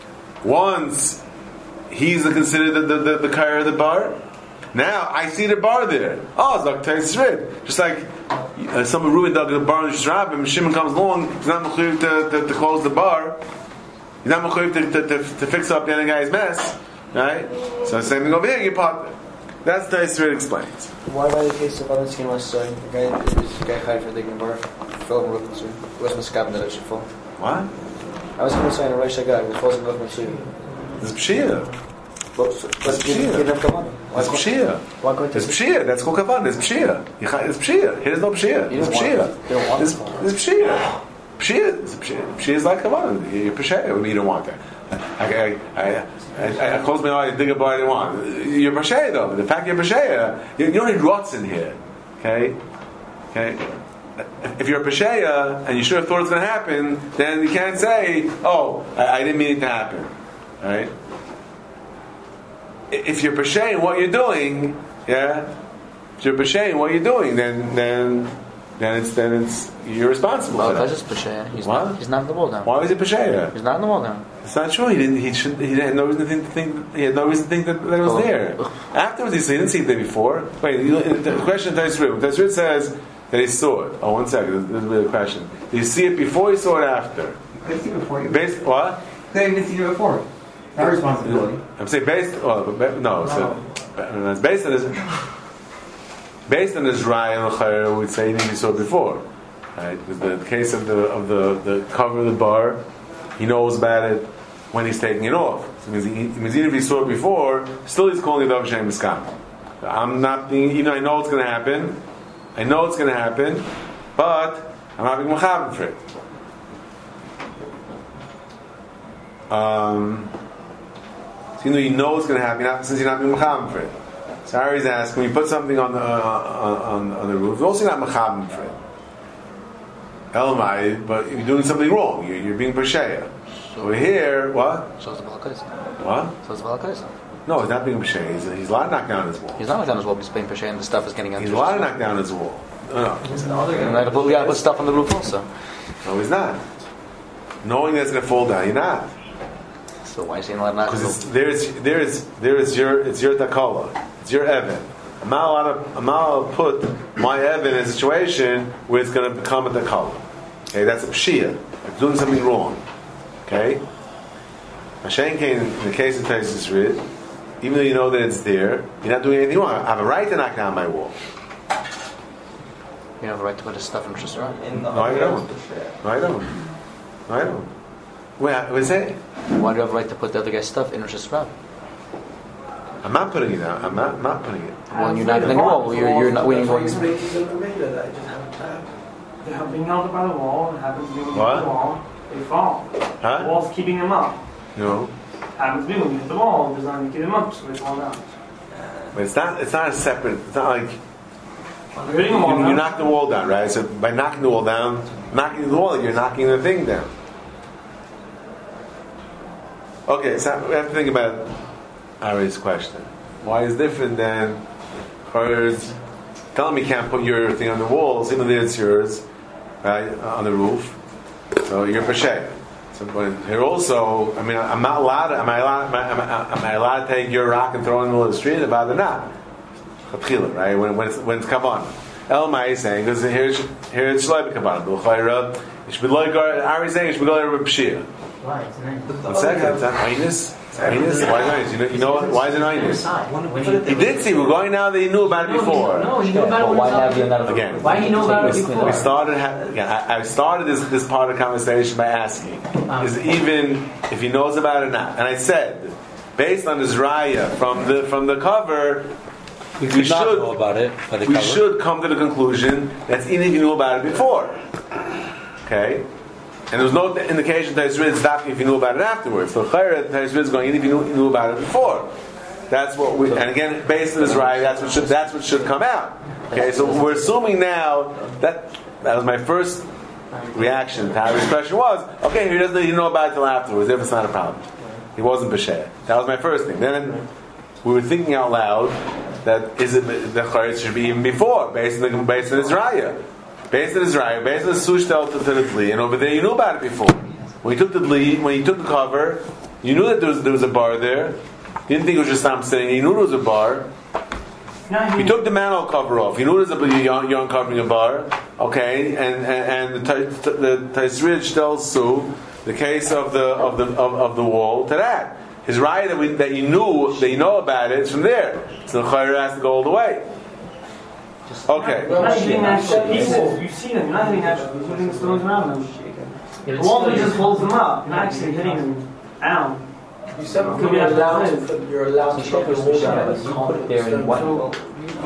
[SPEAKER 1] Once he's considered the the, the, the kaira of the bar, now I see the bar there. Oh, it's like Taisrid. Just like uh, someone Reuben dug the bar in the Shrabim, Shimon comes along, he's not mechuyev to, to, to close the bar. He's not mechuyev to, to, to, to fix up the other guy's mess. Right? So same thing over here, you pop it. That's the Taisrid explains.
[SPEAKER 4] Why by the case of other skin was saying the guy is the guy hired for digging the bar, fell in Reuben, so it wasn't a scab that it should fall.
[SPEAKER 1] What?
[SPEAKER 4] I was going to say in a Rosh Hashanah, it falls in Reuben too.
[SPEAKER 1] It's Pshia.
[SPEAKER 4] But it's Pshia.
[SPEAKER 1] It's Pshia. It's Pshia. That's called Kavan. It's Pshia. It's Pshia. Here's no Pshia. It's Pshia. It's Pshia. Pshia. Pshia is like Kavan. You're Pshia. You don't want that. I, I, I, I close my eyes and dig a bar I didn't want. You're Pshia though. The fact you're Pshia, you don't need rots in here. Okay? Okay? If you're a Pesheya and you should have thought it's going to happen, then you can't say, oh, I, I didn't mean it to happen. Right? If you're Pesheya what you're doing, yeah, if you're Pesheya what you're doing, then then then it's then it's you're responsible
[SPEAKER 4] Well,
[SPEAKER 1] for
[SPEAKER 4] that's
[SPEAKER 1] that.
[SPEAKER 4] just Pesheya. He's
[SPEAKER 1] What?
[SPEAKER 4] not. He's not in the wall down.
[SPEAKER 1] Why was it Pesheya?
[SPEAKER 4] He's not in the wall down.
[SPEAKER 1] It's not true. He didn't. He should. He had no reason to think. To think he had no reason to think that, that it was
[SPEAKER 4] Oh.
[SPEAKER 1] there. Afterwards, he said he didn't see it there before. Wait, you, the question Taisrid. Taisrid says that he saw it. Oh, one second. This is really a question. Did you see it before? You saw it after?
[SPEAKER 7] I've seen it before. You
[SPEAKER 1] Based what?
[SPEAKER 7] They haven't seen it before. Not responsibility.
[SPEAKER 1] I'm saying based. Well, but- no. So it's based on his. Based on his Ryan L'chayer, we'd say he saw it before. Right? With the case of the of the, the cover of the bar, he knows about it when he's taking it off. So it means, he, it means even if he saw it before, still he's calling it Dov Shem Miskam. I'm not being, you know, I know it's going to happen. I know it's going to happen, but I'm not being mechaber for it. Um, so you know, you know it's going to happen not, since you're not being mechaber for it. So Harry's asking, when you put something on the uh, on, on the roof, you're also not mechaber for it. Elamai, but you're doing something wrong. You're, you're being Pesheya. So we're here, what?
[SPEAKER 4] So it's the Balakaisa.
[SPEAKER 1] What?
[SPEAKER 4] So it's the Balakaisa.
[SPEAKER 1] No, he's not being Pesheya. He's, he's allowed to knock down his wall.
[SPEAKER 4] He's not like on his wall. He's playing Pesheya, and the stuff is getting on.
[SPEAKER 1] He's allowed to knock down his wall. No, no.
[SPEAKER 4] And we gotta put, we gotta put stuff on the roof also.
[SPEAKER 1] No, he's not. Knowing that it's going to fall down, you're not.
[SPEAKER 4] So why is he not knock?
[SPEAKER 1] Because there's there's there's your it's your takala, it's your evan. I'm not allowed to, I'm not allowed to put my evan in a situation where it's going to become a takala. Okay, that's a pshia. It's doing something wrong. Okay. Hashem came in the case of Taisus Rid, even though you know that it's there, you're not doing anything wrong. I have a right to knock down my wall.
[SPEAKER 4] You have a right to put his stuff in just around.
[SPEAKER 1] No, I don't. No, I don't. No, I don't. Wait, what is it?
[SPEAKER 4] Why do you have a right to put the other guy's stuff in just around?
[SPEAKER 1] I'm not putting it out. I'm not, I'm not putting it.
[SPEAKER 4] Well, you're not in the wall. You're, you're not waiting for.
[SPEAKER 3] Spaces in the Mamela that I just haven't tapped.
[SPEAKER 5] They're being held up by the wall. It happens to be when you
[SPEAKER 1] What?
[SPEAKER 5] hit the wall, they fall.
[SPEAKER 1] Huh?
[SPEAKER 5] The wall's keeping them up.
[SPEAKER 1] No.
[SPEAKER 5] Happens to be when you hit the wall, it's designed to keep them up, so they fall down.
[SPEAKER 1] But it's not. It's not a separate. It's not like
[SPEAKER 5] When you're hitting the wall
[SPEAKER 1] you, you
[SPEAKER 5] now,
[SPEAKER 1] knock the wall down, right? So by knocking the wall down, knocking the wall, you're knocking the thing down. Okay, so we have to think about Ari's question. Why is it different than Ari's telling me you can't put your thing on the walls, even though it's yours, right, on the roof. So you're Pesheya. So when here also, I mean, I'm not allowed. To, am I allowed? Am I, am, I, am I allowed to take your rock and throw it in the middle of the street? About it, not. Right? When when it's when it's kavan. Elmai is saying because here here it's shleib kavan. B'chayra, it should be like Ari saying it should be like Reb Shia.
[SPEAKER 2] Why? It's nice.
[SPEAKER 1] One second, it's not minus. Minus? Why is it? You know, you know what? Why is it minus? He did see. We're going now that he knew about it before.
[SPEAKER 2] No, he knew about it
[SPEAKER 4] But why
[SPEAKER 2] when
[SPEAKER 4] have
[SPEAKER 2] he
[SPEAKER 4] you
[SPEAKER 2] was
[SPEAKER 4] not?
[SPEAKER 1] Again.
[SPEAKER 2] Why he know about it
[SPEAKER 1] We
[SPEAKER 2] before?
[SPEAKER 1] started. Ha- again, I, I started this this part of the conversation by asking: is even if he knows about it or not? And I said, based on his raya from the from the cover,
[SPEAKER 8] We
[SPEAKER 1] we
[SPEAKER 8] could not
[SPEAKER 1] should
[SPEAKER 8] know about it by the
[SPEAKER 1] we
[SPEAKER 8] cover.
[SPEAKER 1] should come to the conclusion that even if you knew about it before, okay. And there was no indication that Taisrid is stopping if you knew about it afterwards. So Chayra, Taisrid is going in if you knew, you knew about it before. That's what we. And again, based on this right, that's what should that's what should come out. Okay, so we're assuming now that that was my first reaction to how his question was. Okay, he doesn't he didn't know about it till afterwards. Therefore, it's not a problem. He wasn't b'she'eh. That was my first thing. Then we were thinking out loud that is it the Chayra should be even before, based on the, based on his raya. Based on his raya, based on the sush dealt to the dli, and over there you knew about it before. When you took the dli, when you took the cover, you knew that there was there was a bar there. You didn't think it was just I'm sitting. You knew there was a bar.
[SPEAKER 5] no,
[SPEAKER 1] You took the manhole cover off. You knew there was a you're, you're uncovering a bar. Okay, and and, and the the Taisrid tells Su the case of the of the of, of the wall to that. His raya that we that you knew that you know about it is from there. So the Chayra has to go all the way. Okay.
[SPEAKER 5] You're not hitting actual pieces. You see them. You're not hitting actual pieces. You're hitting the stones around them. The wall just holds them up. You're not actually hitting them down.
[SPEAKER 3] You said
[SPEAKER 5] Could
[SPEAKER 3] you're
[SPEAKER 5] be
[SPEAKER 3] allowed to
[SPEAKER 5] outside.
[SPEAKER 3] put, you're allowed to put the wall down.
[SPEAKER 4] You put it there in what?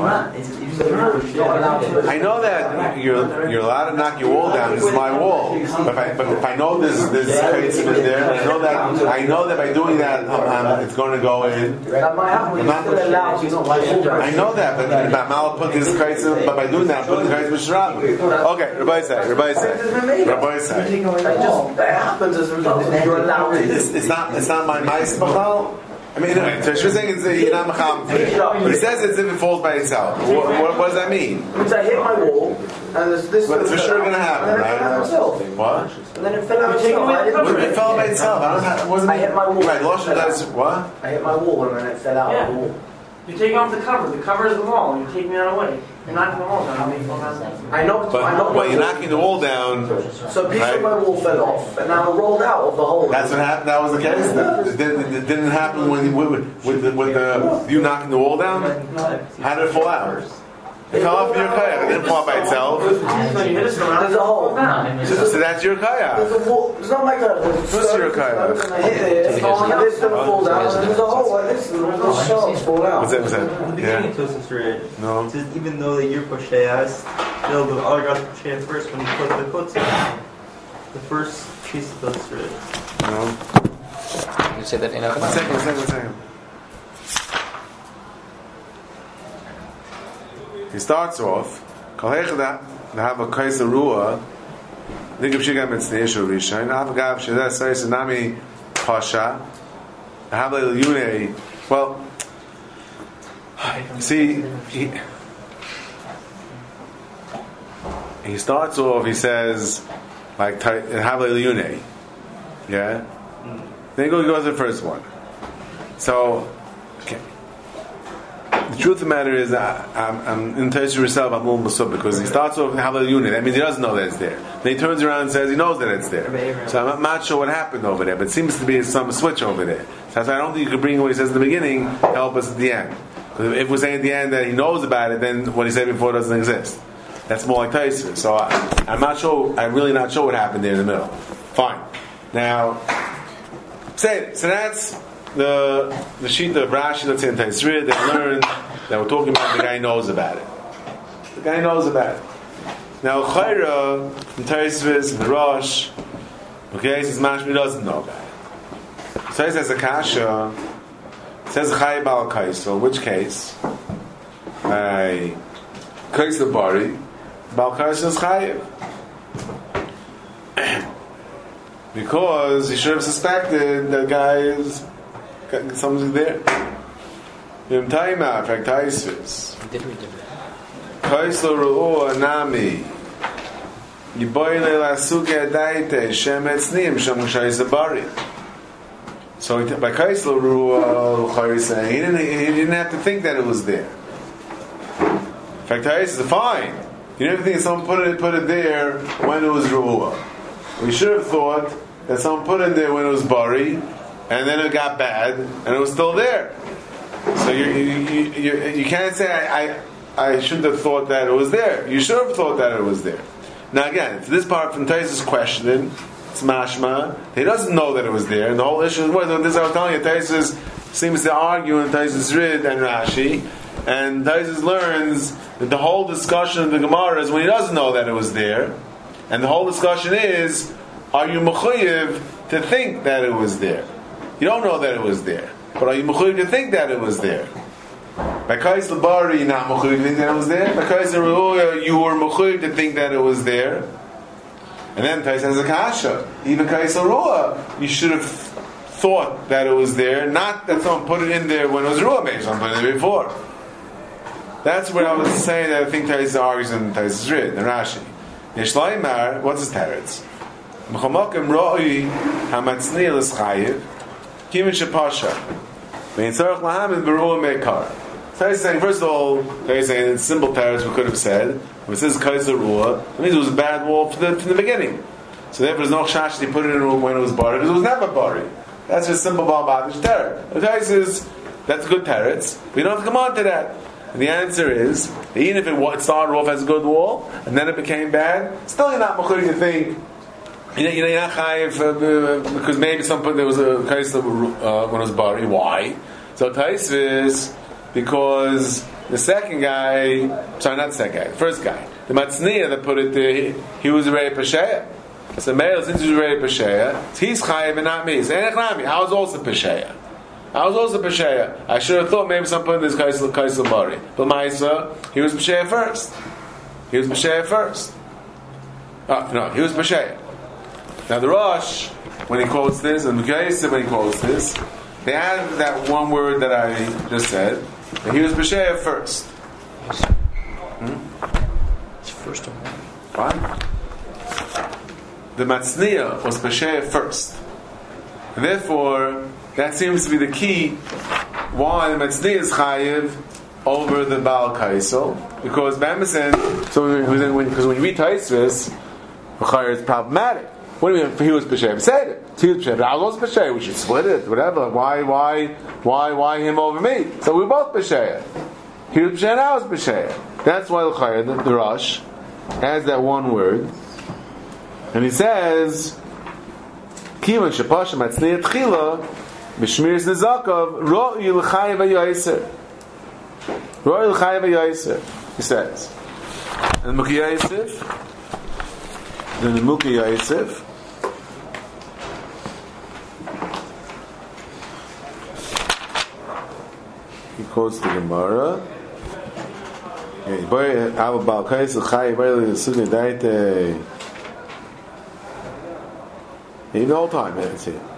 [SPEAKER 1] I know that you're you're allowed to knock your wall down. This is my wall. But if I, but if I know there's there's kaitzim in there, and I know that I know that by doing that um, um, it's going to go in.
[SPEAKER 3] That might happen. You're
[SPEAKER 1] not-
[SPEAKER 3] still allowed to put the wall down.
[SPEAKER 1] I know that, but but Mal put this kaitzim. But by doing that, I'm putting the kaitzim b'shram. Okay, Rabbi say, Rabbi say, Rabbi say.
[SPEAKER 3] That just that happens as a result of you're allowed to.
[SPEAKER 1] It's, it's not it's not my mice b'chal. I mean, no, so she's saying it's a, you're not macham for it. But he says it's if it falls by itself. What, what, what does that mean?
[SPEAKER 3] It means I hit my wall, and there's this.
[SPEAKER 1] But it's for sure going to happen,
[SPEAKER 3] and then it fell out
[SPEAKER 1] right?
[SPEAKER 3] itself.
[SPEAKER 1] What?
[SPEAKER 3] And then it fell out
[SPEAKER 5] taking
[SPEAKER 3] itself.
[SPEAKER 5] away
[SPEAKER 3] I
[SPEAKER 5] the
[SPEAKER 3] didn't-
[SPEAKER 5] cover.
[SPEAKER 1] It fell by itself. I don't have, it wasn't
[SPEAKER 3] I hit my wall.
[SPEAKER 1] Right, Lashon does what?
[SPEAKER 3] I hit my wall, and then it fell out
[SPEAKER 5] Yeah.
[SPEAKER 3] of the wall.
[SPEAKER 5] You're taking off the cover. The cover is the wall. You're taking that away. You're knocking the wall down. How many fall down?
[SPEAKER 3] I knocked.
[SPEAKER 1] But
[SPEAKER 3] I knocked
[SPEAKER 1] when
[SPEAKER 3] my
[SPEAKER 1] you're
[SPEAKER 3] wall.
[SPEAKER 1] knocking the wall down,
[SPEAKER 3] So a piece
[SPEAKER 1] Right.
[SPEAKER 3] of my wall fell off, and now it rolled out of the hole.
[SPEAKER 1] that's what happened. That was the case. It didn't, it didn't happen when you, with, with, the, with the, you knocking the wall down. How did it fall out? It fell off your kayak. It didn't fall out by itself.
[SPEAKER 5] So you hit it around.
[SPEAKER 3] There's a hole.
[SPEAKER 1] So, so that's your kayak.
[SPEAKER 3] There's a wall. It's not like that. There's a
[SPEAKER 1] What's
[SPEAKER 3] stone,
[SPEAKER 1] your
[SPEAKER 3] there's a
[SPEAKER 1] kayak?
[SPEAKER 3] stone, and I hit it. It's falling out. This doesn't fall down, and there's a hole like this, and all the shards fall out.
[SPEAKER 1] What's that? What's
[SPEAKER 8] In the
[SPEAKER 1] that?
[SPEAKER 8] beginning
[SPEAKER 1] Yeah.
[SPEAKER 8] of Tosis read,
[SPEAKER 1] No.
[SPEAKER 8] it says even though that you're Posheya, still the other guy's Posheya first when he put the chutzah. The first piece of Tosis read.
[SPEAKER 1] No.
[SPEAKER 4] You say that in a
[SPEAKER 1] One second. One second. One second. He starts off. Kolhech da have a kaiser ruah. Think of shigam mitzneishu rishon. Avagav sheda says nami pasha. Have a yune. Well, see, he, he starts off. He says like have a yune. Yeah. Then he goes, goes to the first one. So, okay. The truth of the matter is, I, I'm, I'm in touch with yourself. I'm a little musub because he starts off with a unit. That means he doesn't know that it's there. Then he turns around and says he knows that it's there. So I'm not, not sure what happened over there, but it seems to be some switch over there. So that's why I don't think you could bring what he says in the beginning help us at the end. Because if we're saying at the end that he knows about it, then what he said before doesn't exist. That's more like Taisva. So I, I'm not sure. I'm really not sure what happened there in the middle. Fine. Now, say so that's. The the sheet of Rashi, let's say in Taisrid, they learned that we're talking about the guy knows about it. The guy knows about it. Now Chayra in Taisrid, in the Rosh, okay, says Mashmi doesn't know about it. So he says a kasha, says Chay Bal Kaiso, which case? A Kaiso Bari, Bal Kaiso is Chayiv. Because he should have suspected that guy is something there. Im Taima, in fact, Taisvis.
[SPEAKER 4] Did we do that?
[SPEAKER 1] Kaislo Ru'u Anami. Yiboyle La Suke Adaite, Shem Etznim, Shem Shai Bari. So by Kaislo Ru'u Chayisa, he didn't, he didn't have to think that it was there. In fact, Taisvis is fine. You didn't think someone put it, put it there when it was Ru'u. We should have thought that someone put it there when it was Bari, and then it got bad, and it was still there. So you you, you, you can't say I, I I shouldn't have thought that it was there. You should have thought that it was there. Now again, this part from Taisus questioning, it's mashma. He doesn't know that it was there, and the whole issue is well, this I was telling you. Taisus seems to argue in Taisus Rid and Rashi, and Taisus learns that the whole discussion of the Gemara is when he doesn't know that it was there, and the whole discussion is, are you mechuyev to think that it was there? You don't know that it was there, but are you mechuyev to think that it was there? By Kais Labari, you're not mechuyev to think that it was there. By Kais Ru'uya, you were mechuyev to think that it was there. And then Tais has a kasha. Even Kais Ru'uya, you should have thought that it was there, not that someone put it in there when it was Ru'uya, maybe someone put it in there before. That's what I was saying that I think Tais argues in Tais Rid, in Rashi. Yeshlaimar, what's his teretz? M'chomokim ro'i hamatzni l'schayiv Kimin Shapasha. Vein Tzarech Lahamin Beruah Meikar. So he's saying, first of all, he's saying in simple terms we could have said, when it says Kaiser Ruah, it means it was a bad wall from the, from the beginning. So therefore there's no chash they put it in when it was bari, because it was never bari. That's just simple Balbadish terror. The Tais says, that's good teretz. We don't have to come on to that. And the answer is, even if it started off as a good wall, and then it became bad, still you're not mechuyev to think, You know, you know, you're not chayiv uh, because maybe some point there was a case of, uh, when it was bari. Why? So Taisvis because the second guy, sorry, not the second guy, the first guy, the Matzniya that put it there, he, he was already Pesheya. So male, since he was already Pesheya, he's chayiv and not me. So I was also Pesheya. I was also Pesheya. I should have thought maybe some point this case of bari, but Maisa, he was Pesheya first. He was Pesheya first. Oh, no, he was Pesheya. Now the Rosh, when he quotes this, and Mukayis when he quotes this, they had that one word that I just said, and he was B'Sheya first. Hmm?
[SPEAKER 4] It's first of all.
[SPEAKER 1] Fine. The Matzniya was B'Sheya first. And therefore, that seems to be the key why the Matzniya is Chayiv over the Baal Kaisel. Because Bamisen, so when, when, because when you read Taisvis, it's problematic. What do you mean? He was B'Sheya B'Seder. He was B'Sheya. I was B'Sheya. We should split it. Whatever. Why? Why? Why? Why him over me? So we both B'Sheya. He was B'Sheya and I was B'Sheya. That's why the Chayr, the, the Rosh, has that one word, and he says, "Kivan shepasha matzniya tchila b'shmiras nezakav ro'i l'chayiv ha'yoser." Ro'i l'chayiv ha'yoser. He says, and Mukhi Yosef, then the Mukhi Yosef. He quotes the Gemara. You know, the whole time, man, it's here.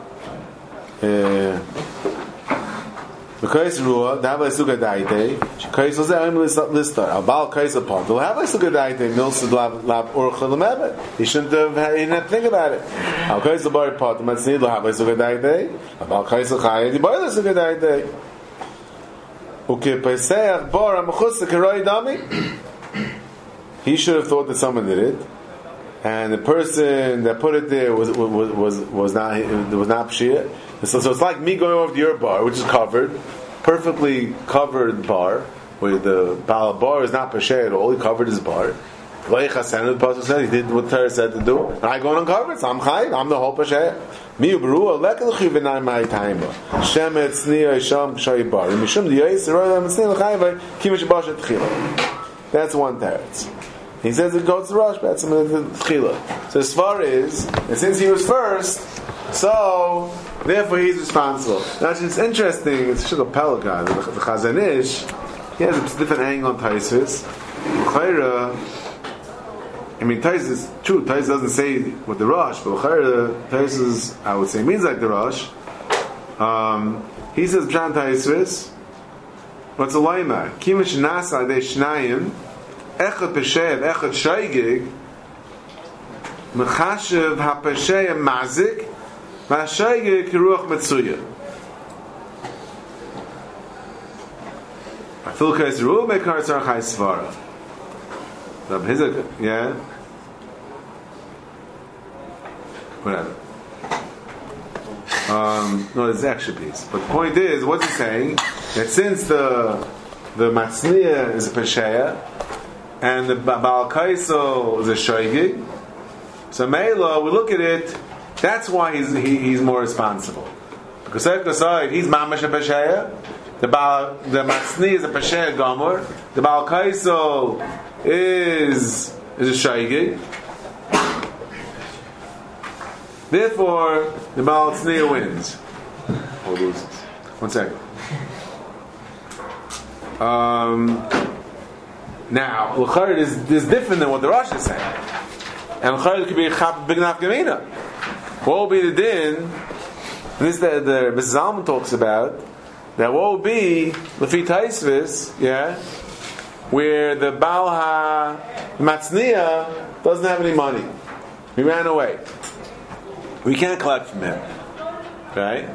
[SPEAKER 1] Because Ruah, the Havai Suga Daite, Kais was there, I'm listed. Abal Kais upon. The Havai Suga Daite, Milsa Lab Urcha Lemebet. He shouldn't have, he didn't have to think about it. Al Kais the Bar Pot, the Matzniya, the Havai Suga Daite, Abal Kais the Chai, the Bar Suga Daite. Okay, Pesach Bar Amachus the Karoi Dami. He should have thought that someone did it, and the person that put it there was was was, was not was not pshia. So, so it's like me going over to your bar, which is covered, perfectly covered bar, where the Baal bar is not pshia at all. He covered his bar. The Pasuk said he did what Torah said to do, and I go uncovered. So I'm chayv. I'm the whole pshia. Mi ubru lekelchi v'nai mai taima. Shemet tzniya isham pshay bar. Mishum diyais royal tzniya l'chayv kimish bashet tchila. That's one teretz. He says it goes to Rosh, but that's the tchila. So as far as, and since he was first, so therefore he's responsible. Now it's interesting. It's Shul Pelikan, the, the Chazon Ish. He has a different angle on Taisus. Chayra. I mean, Taisus, true, Taisus doesn't say what the Rosh, but Chayra, Taisus, I would say, means like the Rosh. Um, he says, Pshan Taisus, what's a Laima? Kimish Nasa de Shnayim, Echad Peshev, Echad Shaygig, Mechashev HaPeshev Mazik, Vashaygig Kiruach Metsuya. Afilka is Ruh Mekar Tzarchai Svara. Yeah? Whatever. Um, no, it's the extra piece. But the point is, what's he saying? That since the the Matzniya is a Pesheya and the Baal Kaisel is a Shoygig, so Meila, we look at it, that's why he's he, he's more responsible. Because aside, he's Mamash a Pesheya, the Baal, the Matzniya is a Pesheya Gomor, the Baal Kaisel is is a Shoygig. Therefore, the Baal Tzniya wins. Or loses. One second. Um, now, L'chayr is, is different than what the Rosh is saying. And L'chayr could be a big nafkamina. What will be the din? And this the, the Missus Zalman talks about, that what will be, Lefi Taisvis, yeah, where the Baal HaMatzniya doesn't have any money. He ran away. We can't collect from him, right?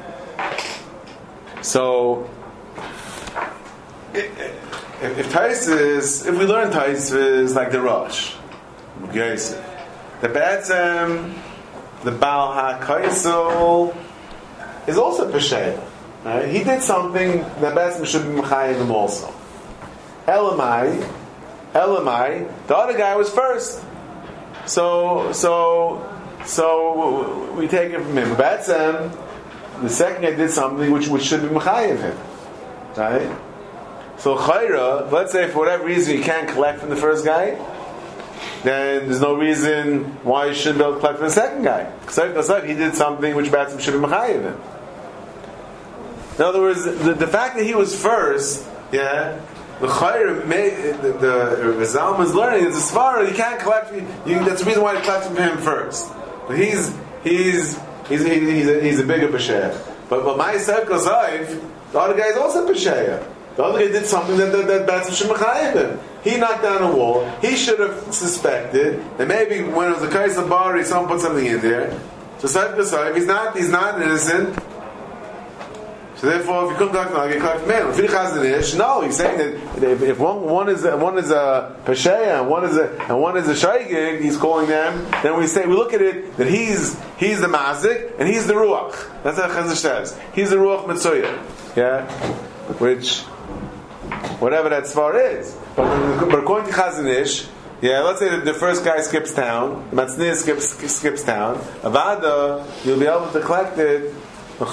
[SPEAKER 1] So, if, if Taisus, if we learn Taisus like the Rosh, the B'etzem, the Baal HaKaisel is also Pesheya, right? He did something that B'etzem should be Mechayiv him also. Elamai, Elamai, the other guy was first, so so. So we take it from him. B'etzem, the second guy did something which, which should be mechayev him, right? So chayra, let's say for whatever reason you can't collect from the first guy, then there's no reason why you shouldn't be able to collect from the second guy. Because he did something which b'etzem should be mechayev him. In other words, the, the fact that he was first, yeah, the chayra, the, the, the Zalman is learning is a svara. You can't collect. You, that's the reason why you collect from him first. But he's he's he's he's a, he's a bigger b'sher. But but my circle Zayv, the other guy is also Pesheya. The other guy did something that that, that that's Shemachayim him. He knocked down a wall. He should have suspected that maybe when it was a case of Bari, someone put something in there. So Zayv Zayv, he's not he's not innocent. So therefore, if you couldn't collect money, you collect man. If you chazanish, no, he's saying that if, if one one is a, one is a pesheya and one is a and one is a shaygig, he's calling them. Then we say we look at it that he's he's the mazik and he's the ruach. That's what Chazal says. He's the ruach mitzuya. Yeah, which whatever that svar is. But, but according to Chazanish, yeah, let's say that the first guy skips town, the Matzniah skips skips town. Avada, you'll be able to collect it. From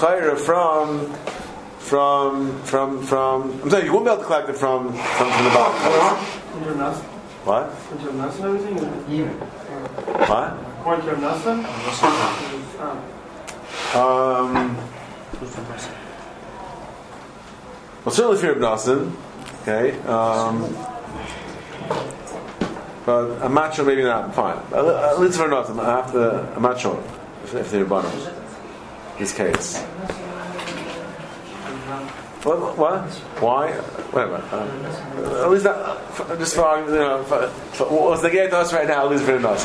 [SPEAKER 1] from from from I'm sorry, you won't be able to collect it from from, from the bottom. What? What? Um well certainly fear of Nasan. Okay. Um but I'm not sure, maybe not. Fine. At least for Nasan. I have to I'm not sure if, if they're bottom. This case. What? What? Why? Whatever. Um, at least that, just for you know, for, for, what's the game to us right now? At least for the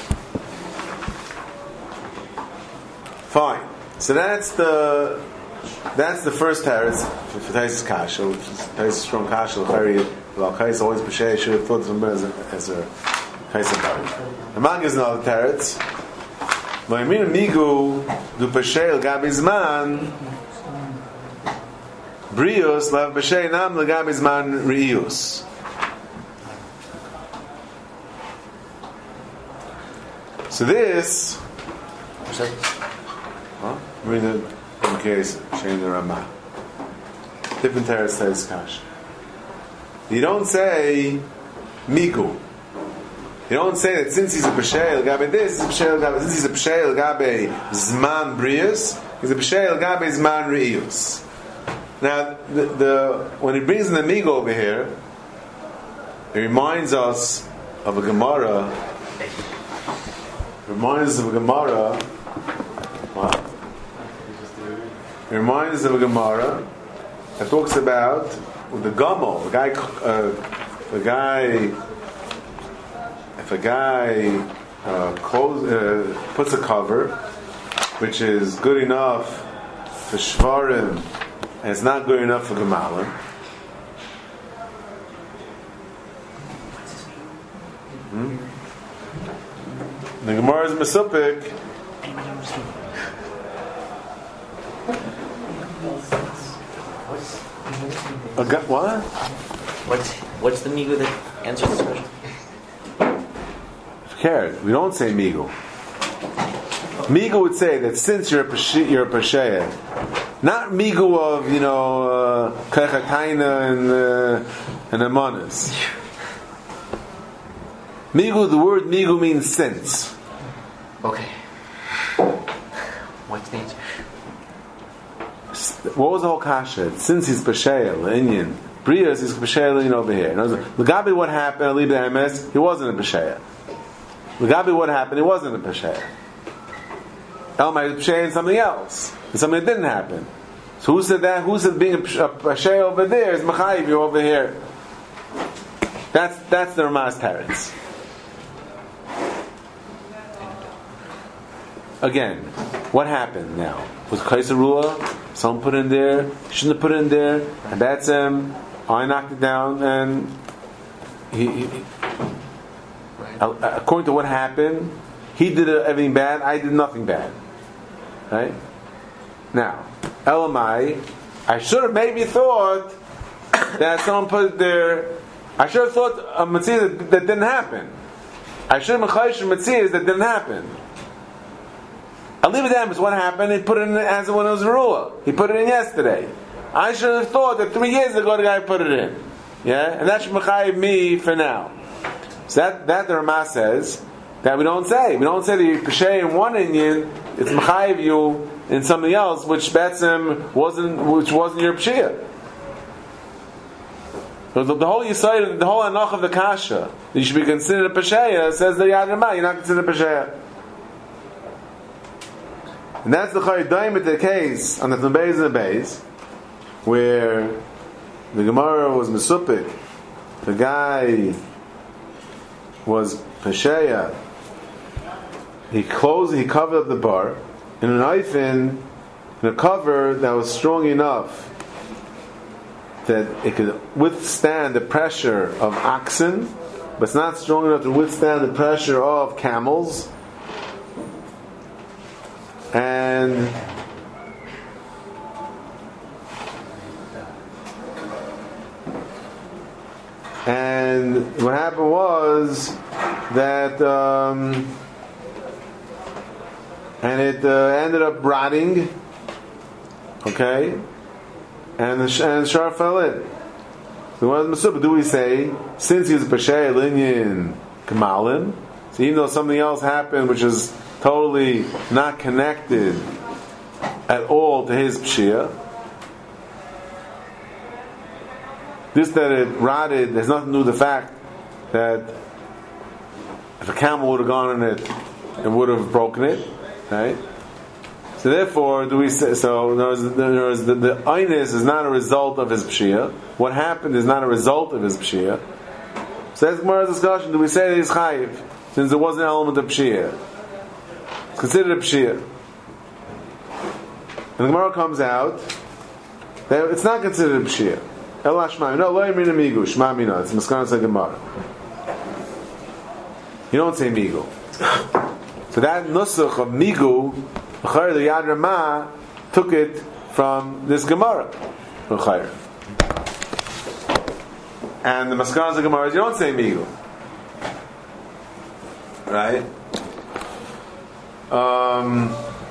[SPEAKER 1] Fine. So that's the that's the first teretz for, for Taisus Kasha, which is Taisus strong Kasha. Very well. Kais always b'shei should have thought of him as a as a Kais Bari. The Mag is another teretz. Vaymin migu du peshel gabizman brios lav peshel nam legabizman rius. So this, huh? Read it in case Shein the Ramah. Different teretz says kash. You don't say migu. You don't say that since he's a Pesheil Gabe this, he's a Pesheil Gabe, since he's a Pesheil Gabe Zman Brius, he's a Pesheil Gabe Zman Rius. Now, the, the when he brings in the Migo over here, it reminds us of a Gemara. It reminds us of a Gemara. What? It reminds us of a Gemara that talks about with the Gomel, the guy, uh, the guy. If a guy uh, close, uh, puts a cover, which is good enough for shvarim, and it's not good enough for gemalim, hmm? The Gemara is mesupik. What?
[SPEAKER 4] What's what's the migu that answers this question?
[SPEAKER 1] We don't say migu. Migu would say that since you're a Pesheya, you're a Pesheya, not migu of you know kachataina uh, and uh, and amanas. Migu, the word migu means since.
[SPEAKER 4] Okay. What's the answer?
[SPEAKER 1] What was the whole kasha? Since he's Pesheya, Indian, Brias is Pesheya over here. L'gabi what happened? Ali b'emes, he wasn't a Pesheya. L'gabi what happened? It wasn't a Pesheya. Elmai was Pesheya in something else. And something that didn't happen. So who said that? Who said being a Pesheya over there is Machayiv, you're over here? That's that's the Ramaz Teretz. Again, what happened now? Was Kaisa Ruah? Someone put in there, shouldn't have put it in there, and that's him. I knocked it down, and he, he, he according to what happened, he did everything bad, I did nothing bad. Right? Now, Elamai, I should have maybe thought that someone put it there, I should have thought a Matzah that, that didn't happen. I should have Machayish Matzahs that didn't happen. I'll leave it down because what happened, he put it in as when it was a Ruah. He put it in yesterday. I should have thought that three years ago the guy put it in. Yeah? And that should Machayiv me for now. So that, that the Ramah says, that we don't say. We don't say that you Peshay in one Indian, it's Machayiv you in something else, which Betzim wasn't, which wasn't your Pshiyah. So the, the whole Yisrael, the whole Anach of the Kasha, you should be considered a Pesheya, says the Yad Ramah, you're not considered a Pesheya. And that's the Chaydaim the case on the Beis and the Beis, where the Gemara was Mesupik, the guy was Pesheya, he closed, he covered up the bar in an eifin, in a cover that was strong enough that it could withstand the pressure of oxen, but it's not strong enough to withstand the pressure of camels. And and what happened was that um, and it uh, ended up rotting, okay, and the, and the shar fell in. So what Masubah do we say? Since he was a Peshay Linyan Kamalin, so even though something else happened which is totally not connected at all to his Pshia, this that it rotted has nothing to do with the fact that if a camel would have gone in it, it would have broken it, right? So therefore, do we say so? In other words, in other words, the, the Einis is not a result of his Pshia. What happened is not a result of his Pshia. So that's Gemara's discussion. Do we say that he's Chayiv since there was an element of Pshia? It's considered a Pshia. And the Gemara comes out that it's not considered a Pshia. Ela Shmami. No, lo yamina migu. Shmami no. It's Maskanas HaGemara. You don't say migu. So that nusach of migu, the Yad Ramah took it from this Gemara. And the Maskanas HaGemara is you don't say migu. Right? Um,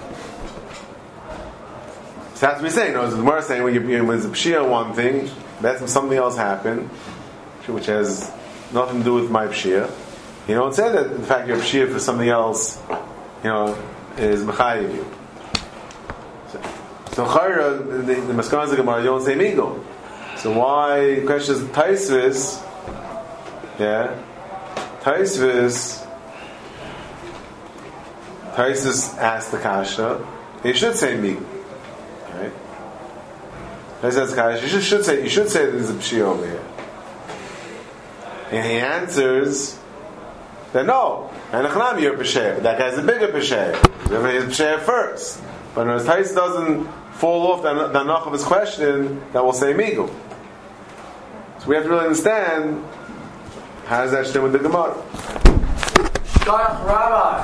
[SPEAKER 1] so that's what we're saying. No, the Gemara is saying when, you, when it's a Pshia one thing, that's when something else happened, which has nothing to do with my Pshia. You don't say that the fact you're Pshia for something else, you know, is Mechayiv you. So, so Chayra, the, the Maskanas of Gemara, you don't say Migo. So why, the question is Taisvis, yeah, Taisvis, Taisvis asked the Kasha, he should say Migo. Right? Taisvis asked the Kasha, you should, should say, you should say that there's a Pshia over here. And he answers, then no, and Echnami you're Pesher. That guy's a bigger Pesher. He's Pesher first. But when Tais doesn't fall off the, the knock of his question, that will say Migu. So we have to really understand how does that stand with the Gemara.
[SPEAKER 3] Rabbi.